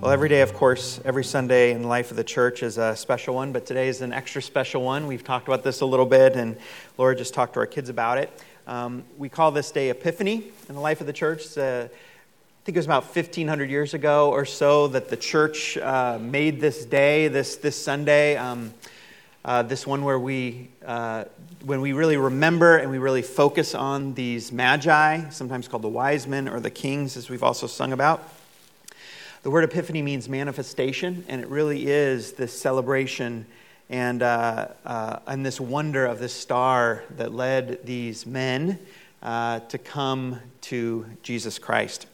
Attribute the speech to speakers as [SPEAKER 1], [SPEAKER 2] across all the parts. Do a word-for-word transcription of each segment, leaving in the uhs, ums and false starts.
[SPEAKER 1] Well, every day, of course, every Sunday in the life of the church is a special one, but today is an extra special one. We've talked about this a little bit, and Laura just talked to our kids about it. Um, we call this day Epiphany in the life of the church. Uh, I think it was about fifteen hundred years ago or so that the church uh, made this day, this this Sunday, um, uh, this one where we, uh, when we really remember and we really focus on these magi, sometimes called the wise men or the kings, as we've also sung about. The word epiphany means manifestation, and it really is this celebration and uh, uh, and this wonder of this star that led these men uh, to come to Jesus Christ.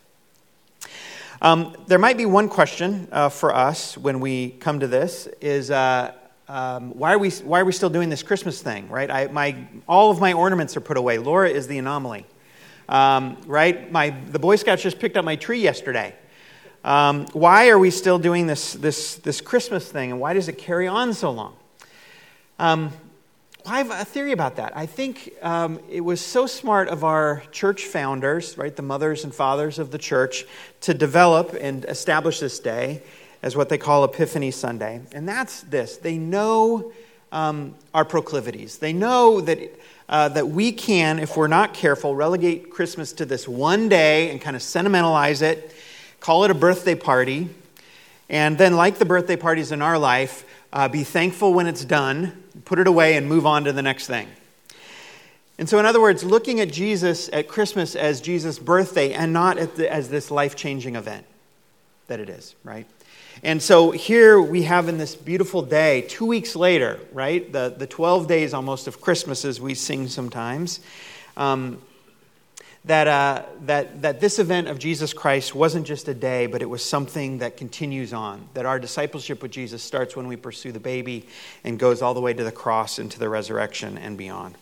[SPEAKER 1] Um, there might be one question uh, for us when we come to this: is uh, um, why are we why are we still doing this Christmas thing? Right? I, my all of my ornaments are put away. Laura is the anomaly. Um, right? My the Boy Scouts just picked up my tree yesterday. Um, why are we still doing this, this, this Christmas thing, and why does it carry on so long? Um, I have a theory about that. I think um, it was so smart of our church founders, right, the mothers and fathers of the church, to develop and establish this day as what they call Epiphany Sunday. And that's this. They know um, our proclivities. They know that uh, that we can, if we're not careful, relegate Christmas to this one day and kind of sentimentalize it, call it a birthday party, and then, like the birthday parties in our life, uh, be thankful when it's done, put it away, and move on to the next thing. And so, in other words, looking at Jesus at Christmas as Jesus' birthday and not at the, as this life-changing event that it is, right? And so here we have in this beautiful day, two weeks later, right, the, the twelve days almost of Christmas as we sing sometimes, um, That, uh, that that this event of Jesus Christ wasn't just a day, but it was something that continues on. That our discipleship with Jesus starts when we pursue the baby and goes all the way to the cross and to the resurrection and beyond.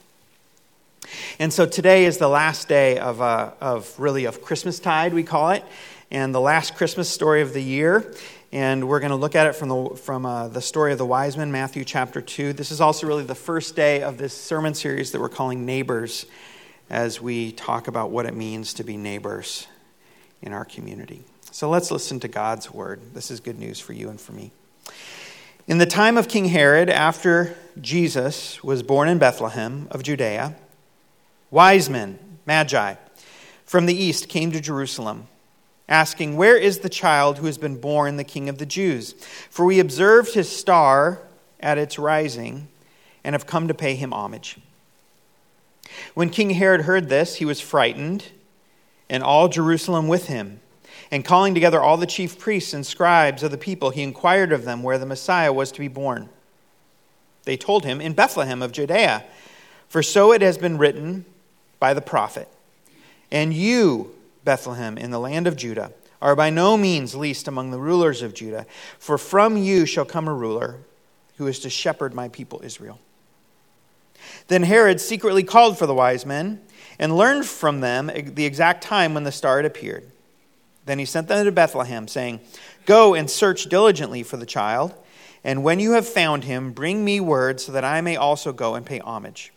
[SPEAKER 1] And so today is the last day of uh, of really of Christmastide, we call it, and the last Christmas story of the year. And we're going to look at it from the from uh, the story of the wise men, Matthew chapter two. This is also really the first day of this sermon series that we're calling Neighbors, as we talk about what it means to be neighbors in our community. So let's listen to God's word. This is good news for you and for me. In the time of King Herod, after Jesus was born in Bethlehem of Judea, wise men, magi, from the east came to Jerusalem, asking, "Where is the child who has been born the King of the Jews? For we observed his star at its rising and have come to pay him homage." When King Herod heard this, he was frightened, and all Jerusalem with him. And calling together all the chief priests and scribes of the people, he inquired of them where the Messiah was to be born. They told him, "In Bethlehem of Judea, for so it has been written by the prophet. And you, Bethlehem, in the land of Judah, are by no means least among the rulers of Judah, for from you shall come a ruler who is to shepherd my people Israel." Then Herod secretly called for the wise men and learned from them the exact time when the star had appeared. Then he sent them to Bethlehem, saying, "Go and search diligently for the child, and when you have found him, bring me word so that I may also go and pay homage."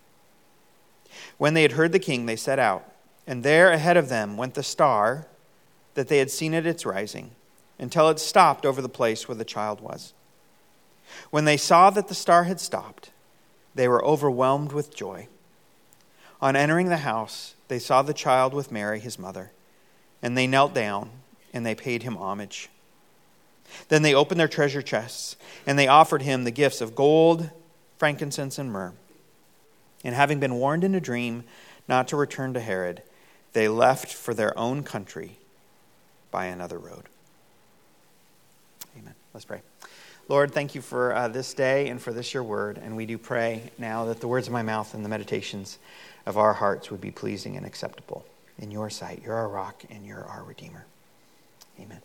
[SPEAKER 1] When they had heard the king, they set out, and there ahead of them went the star that they had seen at its rising, until it stopped over the place where the child was. When they saw that the star had stopped, they were overwhelmed with joy. On entering the house, they saw the child with Mary, his mother, and they knelt down and they paid him homage. Then they opened their treasure chests, and they offered him the gifts of gold, frankincense, and myrrh. And having been warned in a dream not to return to Herod, they left for their own country by another road. Amen. Let's pray. Lord, thank you for uh, this day and for this your word. And we do pray now that the words of my mouth and the meditations of our hearts would be pleasing and acceptable in your sight. You're our rock and you're our Redeemer. Amen.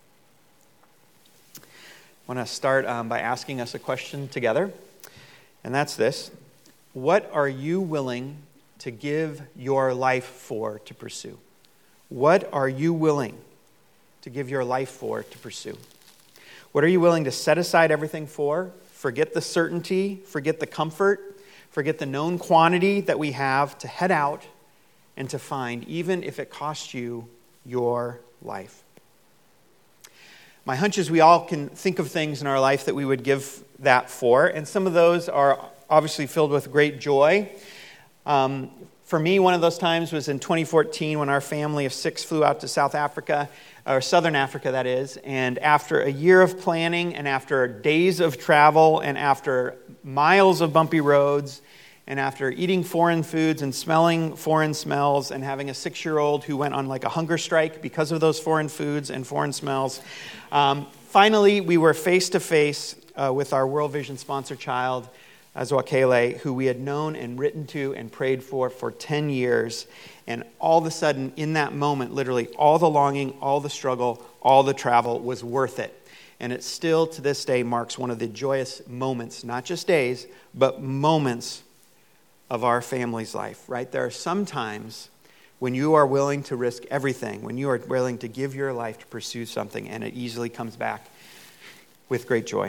[SPEAKER 1] I want to start um, by asking us a question together. And that's this. What are you willing to give your life for to pursue? What are you willing to give your life for to pursue? What are you willing to set aside everything for? Forget the certainty, forget the comfort, forget the known quantity that we have to head out and to find, even if it costs you your life. My hunch is we all can think of things in our life that we would give that for, and some of those are obviously filled with great joy. Um, for me, one of those times was in twenty fourteen when our family of six flew out to South Africa, or Southern Africa, that is, and after a year of planning and after days of travel and after miles of bumpy roads and after eating foreign foods and smelling foreign smells and having a six-year-old who went on like a hunger strike because of those foreign foods and foreign smells, um, finally we were face-to-face uh, with our World Vision sponsor child, Azwakele, who we had known and written to and prayed for for ten years. And all of a sudden, in that moment, literally all the longing, all the struggle, all the travel was worth it. And it still, to this day, marks one of the joyous moments, not just days, but moments of our family's life, right? There are some times when you are willing to risk everything, when you are willing to give your life to pursue something, and it easily comes back with great joy.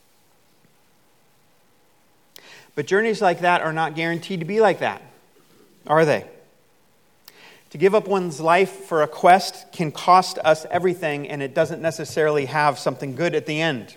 [SPEAKER 1] But journeys like that are not guaranteed to be like that, are they? To give up one's life for a quest can cost us everything, and it doesn't necessarily have something good at the end.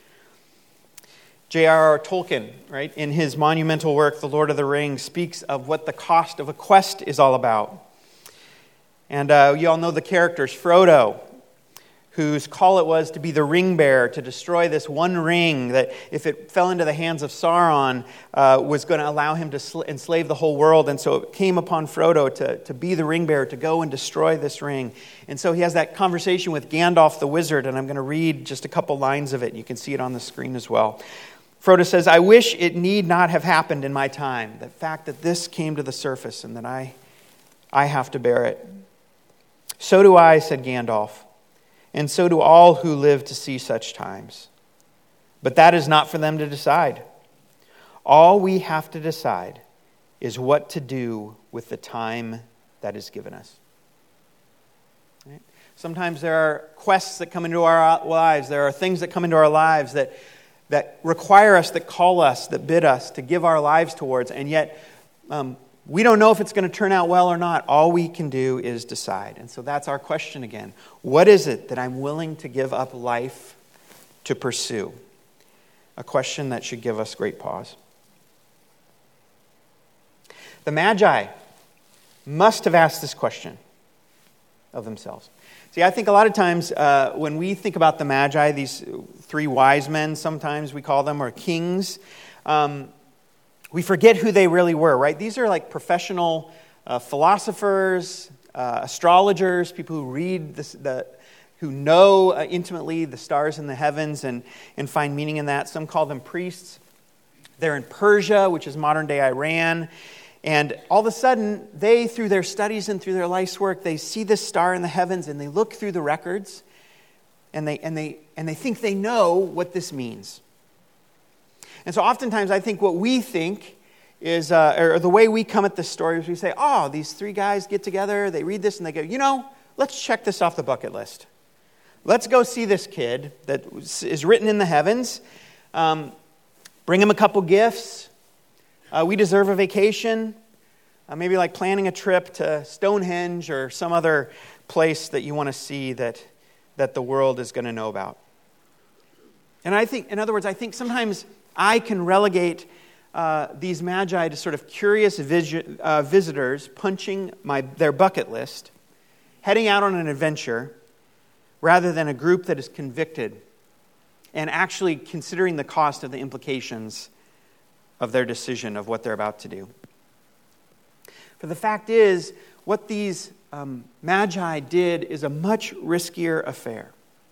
[SPEAKER 1] J R R Tolkien, right, in his monumental work, The Lord of the Rings, speaks of what the cost of a quest is all about. And uh, you all know the characters. Frodo, whose call it was to be the ring bearer, to destroy this one ring that, if it fell into the hands of Sauron, uh, was going to allow him to sl- enslave the whole world. And so it came upon Frodo to, to be the ring bearer, to go and destroy this ring. And so he has that conversation with Gandalf the wizard, and I'm going to read just a couple lines of it. You can see it on the screen as well. Frodo says, "I wish it need not have happened in my time, the fact that this came to the surface and that I, I have to bear it." "So do I," said Gandalf. "And so do all who live to see such times. But that is not for them to decide. All we have to decide is what to do with the time that is given us." Right? Sometimes there are quests that come into our lives. There are things that come into our lives that, that require us, that call us, that bid us to give our lives towards. And yet, um, we don't know if it's going to turn out well or not. All we can do is decide. And so that's our question again. What is it that I'm willing to give up life to pursue? A question that should give us great pause. The Magi must have asked this question of themselves. See, I think a lot of times uh, when we think about the Magi, these three wise men, sometimes we call them, or kings, um, we forget who they really were, right? These are like professional uh, philosophers, uh, astrologers, people who read, this, the, who know uh, intimately the stars in the heavens and, and find meaning in that. Some call them priests. They're in Persia, which is modern-day Iran. And all of a sudden, they, through their studies and through their life's work, they see this star in the heavens and they look through the records and they and they and they think they know what this means. And so oftentimes I think what we think is, uh, or the way we come at this story is we say, oh, these three guys get together, they read this and they go, you know, let's check this off the bucket list. Let's go see this kid that is written in the heavens. Um, bring him a couple gifts. Uh, we deserve a vacation. Uh, maybe like planning a trip to Stonehenge or some other place that you want to see that, that the world is going to know about. And I think, in other words, I think sometimes I can relegate uh, these magi to sort of curious vis- uh, visitors punching my their bucket list, heading out on an adventure, rather than a group that is convicted and actually considering the cost of the implications of their decision of what they're about to do. For the fact is, what these um, magi did is a much riskier affair.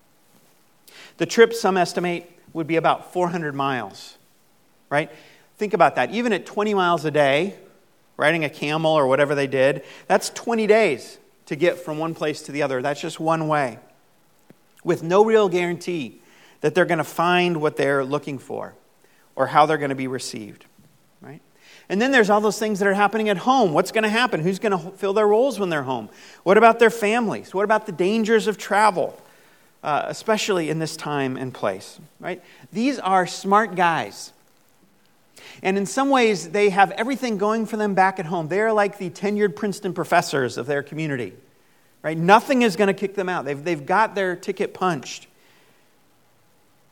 [SPEAKER 1] The trip, some estimate, would be about four hundred miles, right? Think about that. Even at twenty miles a day, riding a camel or whatever they did, that's twenty days to get from one place to the other. That's just one way, with no real guarantee that they're going to find what they're looking for or how they're going to be received, right? And then there's all those things that are happening at home. What's going to happen? Who's going to fill their roles when they're home? What about their families? What about the dangers of travel, uh, especially in this time and place, right? These are smart guys. And in some ways, they have everything going for them back at home. They're like the tenured Princeton professors of their community, right? Nothing is going to kick them out. They've, they've got their ticket punched.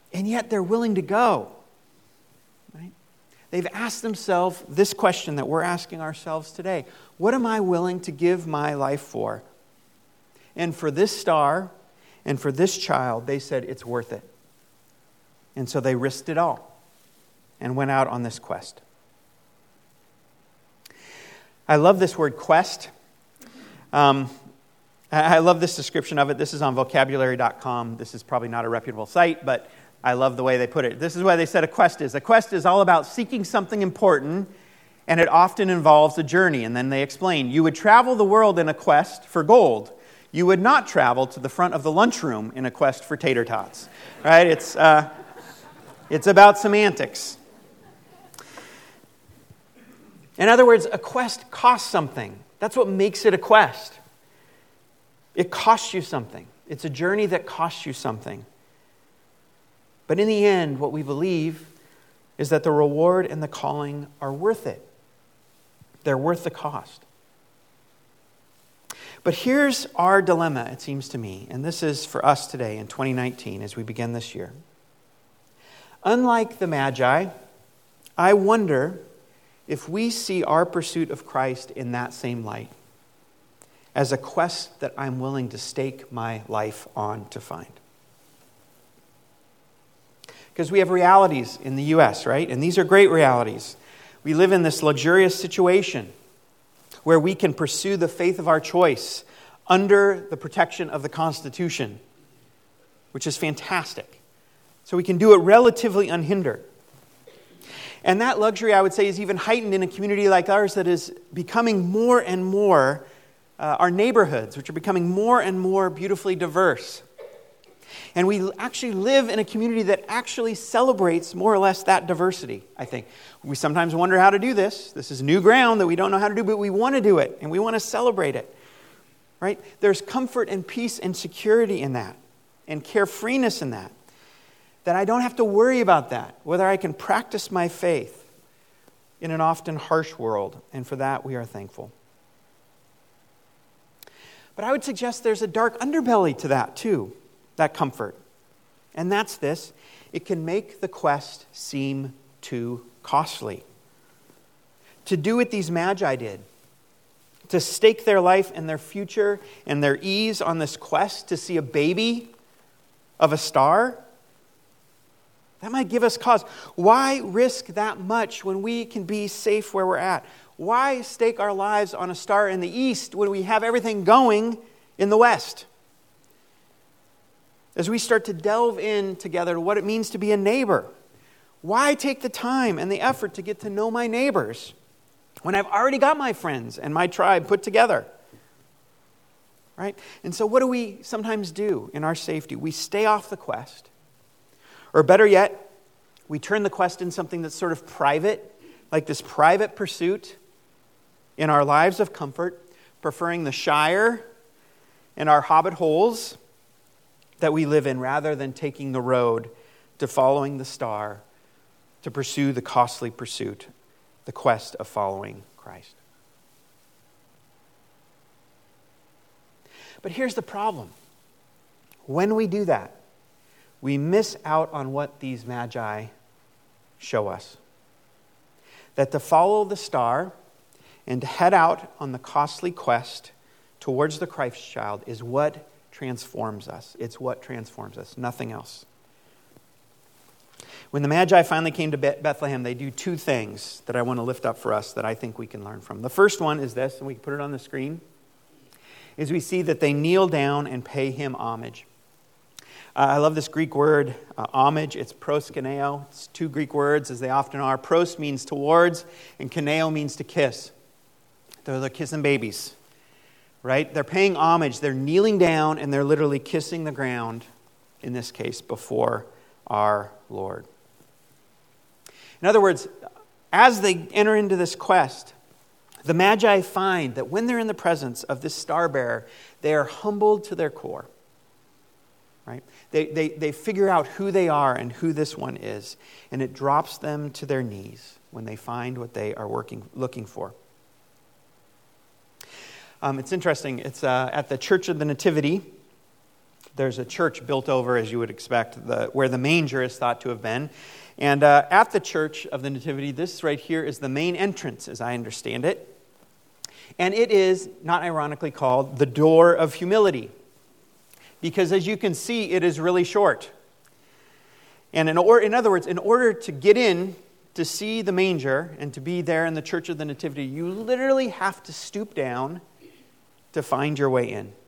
[SPEAKER 1] and yet they're willing to go. Right? They've asked themselves this question that we're asking ourselves today. What am I willing to give my life for? And for this star and for this child, they said it's worth it. And so they risked it all and went out on this quest. I love this word quest. Um, I love this description of it. This is on vocabulary dot com. This is probably not a reputable site, but I love the way they put it. This is why they said a quest is. A quest is all about seeking something important, and it often involves a journey. And then they explain, you would travel the world in a quest for gold. You would not travel to the front of the lunchroom in a quest for tater tots. Right? It's, uh, it's about semantics. In other words, a quest costs something. That's what makes it a quest. It costs you something. It's a journey that costs you something. But in the end, what we believe is that the reward and the calling are worth it. They're worth the cost. But here's our dilemma, it seems to me, and this is for us today in twenty nineteen as we begin this year. Unlike the Magi, I wonder if we see our pursuit of Christ in that same light, as a quest that I'm willing to stake my life on to find. Because we have realities in the U S, right? And these are great realities. We live in this luxurious situation where we can pursue the faith of our choice under the protection of the Constitution, which is fantastic. So we can do it relatively unhindered. And that luxury, I would say, is even heightened in a community like ours that is becoming more and more, uh, our neighborhoods, which are becoming more and more beautifully diverse. And we actually live in a community that actually celebrates more or less that diversity, I think. We sometimes wonder how to do this. This is new ground that we don't know how to do, but we want to do it, and we want to celebrate it. Right? There's comfort and peace and security in that, and carefreeness in that. That I don't have to worry about that, whether I can practice my faith in an often harsh world, and for that we are thankful. But I would suggest there's a dark underbelly to that too, that comfort. And that's this: it can make the quest seem too costly. To do what these Magi did, to stake their life and their future and their ease on this quest to see a baby of a star, that might give us cause. Why risk that much when we can be safe where we're at? Why stake our lives on a star in the east when we have everything going in the west? As we start to delve in together to what it means to be a neighbor, why take the time and the effort to get to know my neighbors when I've already got my friends and my tribe put together? Right? And so what do we sometimes do in our safety? We stay off the quest. Or better yet, we turn the quest into something that's sort of private, like this private pursuit in our lives of comfort, preferring the shire and our hobbit holes that we live in rather than taking the road to following the star to pursue the costly pursuit, the quest of following Christ. But here's the problem. When we do that, we miss out on what these Magi show us. That to follow the star and to head out on the costly quest towards the Christ child is what transforms us. It's what transforms us, nothing else. When the Magi finally came to Bethlehem, they do two things that I want to lift up for us that I think we can learn from. The first one is this, and we can put it on the screen, is we see that they kneel down and pay him homage. Uh, I love this Greek word, uh, homage. It's proskuneo. It's two Greek words, as they often are. Pros means towards, and kuneo means to kiss. They're, they're kissing babies, right? They're paying homage. They're kneeling down, and they're literally kissing the ground, in this case, before our Lord. In other words, as they enter into this quest, the Magi find that when they're in the presence of this star bearer, they are humbled to their core. Right? They, they, they figure out who they are and who this one is, and it drops them to their knees when they find what they are working, looking for. Um, it's interesting. It's uh, at the Church of the Nativity There's a church built over, as you would expect, the, where the manger is thought to have been. And uh, at the Church of the Nativity, this right here is the main entrance, as I understand it. And it is, not ironically, called the Door of Humility. Because as you can see, it is really short. And in, or, in other words, in order to get in to see the manger and to be there in the Church of the Nativity, you literally have to stoop down to find your way in.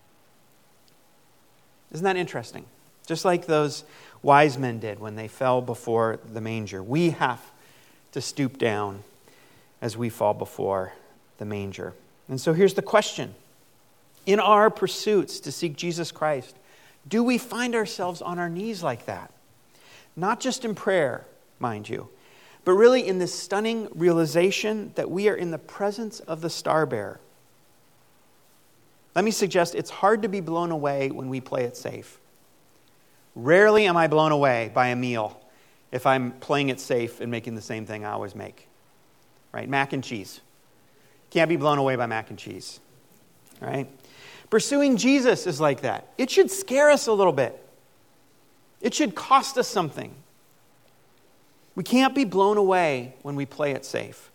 [SPEAKER 1] Isn't that interesting? Just like those wise men did when they fell before the manger. We have to stoop down as we fall before the manger. And so here's the question. In our pursuits to seek Jesus Christ, do we find ourselves on our knees like that? Not just in prayer, mind you, but really in this stunning realization that we are in the presence of the star-bearer. Let me suggest it's hard to be blown away when we play it safe. Rarely am I blown away by a meal if I'm playing it safe and making the same thing I always make. Right? Mac and cheese. Can't be blown away by mac and cheese. Right? Pursuing Jesus is like that. It should scare us a little bit. It should cost us something. We can't be blown away when we play it safe.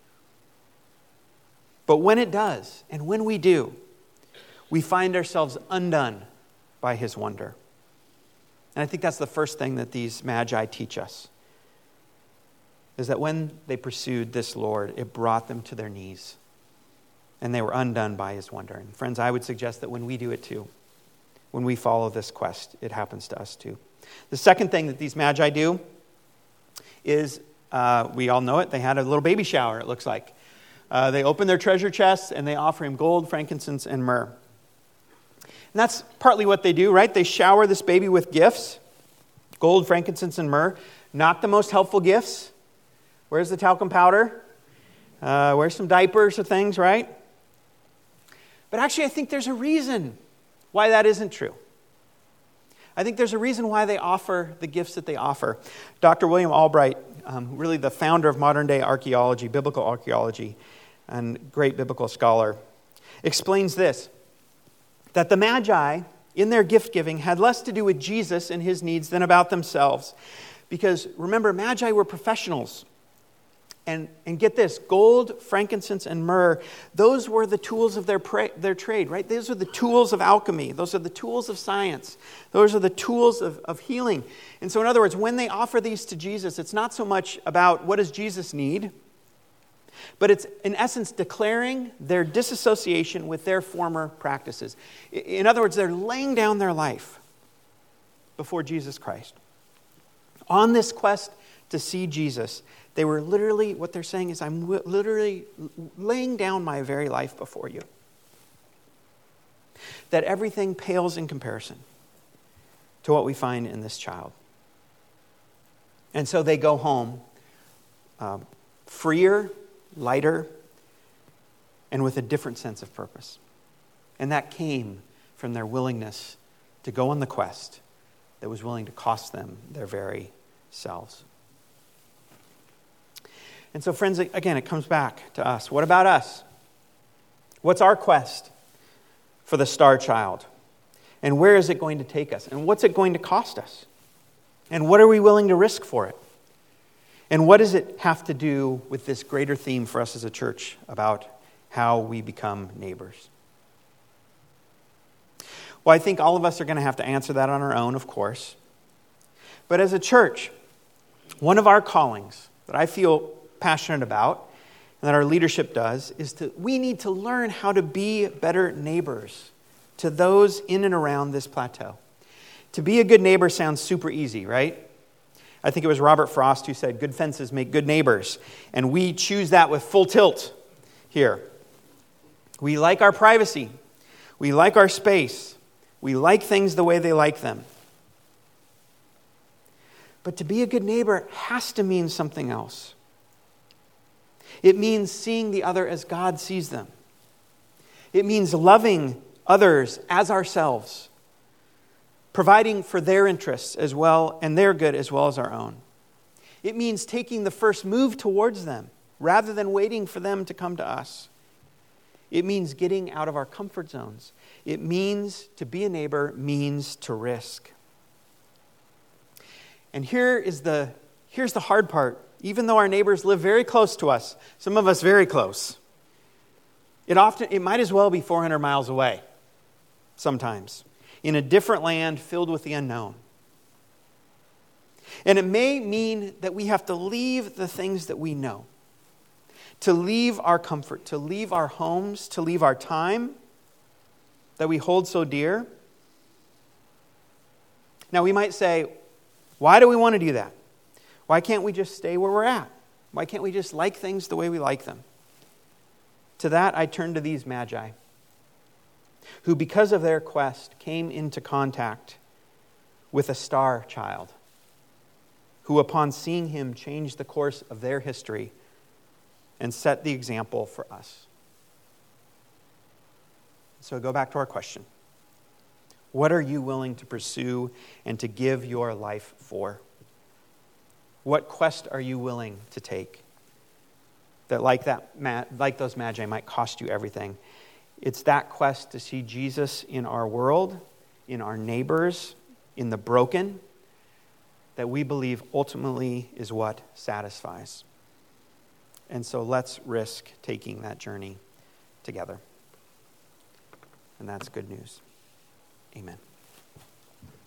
[SPEAKER 1] But when it does, and when we do, we find ourselves undone by his wonder. And I think that's the first thing that these magi teach us, is that when they pursued this Lord, it brought them to their knees, and they were undone by his wonder. And friends, I would suggest that when we do it too, when we follow this quest, it happens to us too. The second thing that these magi do is, uh, we all know it, they had a little baby shower, it looks like. Uh, they open their treasure chests, and they offer him gold, frankincense, and myrrh. And that's partly what they do, right? They shower this baby with gifts, gold, frankincense, and myrrh. Not the most helpful gifts. Where's the talcum powder? Uh, where's some diapers or things, right? But actually, I think there's a reason why that isn't true. I think there's a reason why they offer the gifts that they offer. Doctor William Albright, um, really the founder of modern-day archaeology, biblical archaeology, and great biblical scholar, explains this, that the Magi, in their gift-giving, had less to do with Jesus and his needs than about themselves. Because, remember, Magi were professionals. And, and get this, gold, frankincense, and myrrh, those were the tools of their, pra- their trade, right? Those are the tools of alchemy. Those are the tools of science. Those are the tools of, of healing. And so, in other words, when they offer these to Jesus, it's not so much about what does Jesus need, but it's, in essence, declaring their disassociation with their former practices. In other words, they're laying down their life before Jesus Christ. On this quest to see Jesus, they were literally, what they're saying is, I'm literally laying down my very life before you. That everything pales in comparison to what we find in this child. And so they go home um, freer, lighter, and with a different sense of purpose. And that came from their willingness to go on the quest that was willing to cost them their very selves. And so, friends, again, it comes back to us. What about us? What's our quest for the star child? And where is it going to take us? And what's it going to cost us? And what are we willing to risk for it? And what does it have to do with this greater theme for us as a church about how we become neighbors? Well, I think all of us are going to have to answer that on our own, of course. But as a church, one of our callings that I feel passionate about, and that our leadership does, is that we need to learn how to be better neighbors to those in and around this plateau. To be a good neighbor sounds super easy, right? I think it was Robert Frost who said, good fences make good neighbors. And we choose that with full tilt here. We like our privacy. We like our space. We like things the way they like them. But to be a good neighbor has to mean something else. It means seeing the other as God sees them. It means loving others as ourselves, providing for their interests as well and their good as well as our own. It means taking the first move towards them rather than waiting for them to come to us. It means getting out of our comfort zones. It means to be a neighbor means to risk. And here is the here's the hard part. Even though our neighbors live very close to us, some of us very close, it often it might as well be four hundred miles away sometimes, in a different land filled with the unknown. And it may mean that we have to leave the things that we know, to leave our comfort, to leave our homes, to leave our time that we hold so dear. Now we might say, why do we want to do that? Why can't we just stay where we're at? Why can't we just like things the way we like them? To that I turn to these magi, who because of their quest came into contact with a star child, who upon seeing him changed the course of their history and set the example for us. So go back to our question. What are you willing to pursue and to give your life for? What quest are you willing to take that, like that, like those magi, might cost you everything? It's that quest to see Jesus in our world, in our neighbors, in the broken, that we believe ultimately is what satisfies. And so let's risk taking that journey together. And that's good news. Amen.